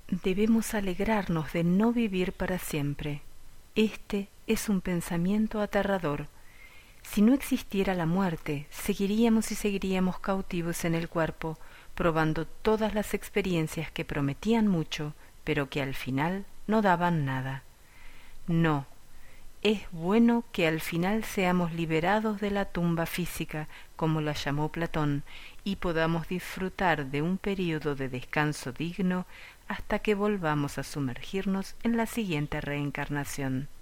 Debemos alegrarnos de no vivir para siempre. Este es un pensamiento aterrador. Si no existiera la muerte, seguiríamos y seguiríamos cautivos en el cuerpo, probando todas las experiencias que prometían mucho, pero que al final no daban nada. No, es bueno que al final seamos liberados de la tumba física, como la llamó Platón, y podamos disfrutar de un período de descanso digno hasta que volvamos a sumergirnos en la siguiente reencarnación.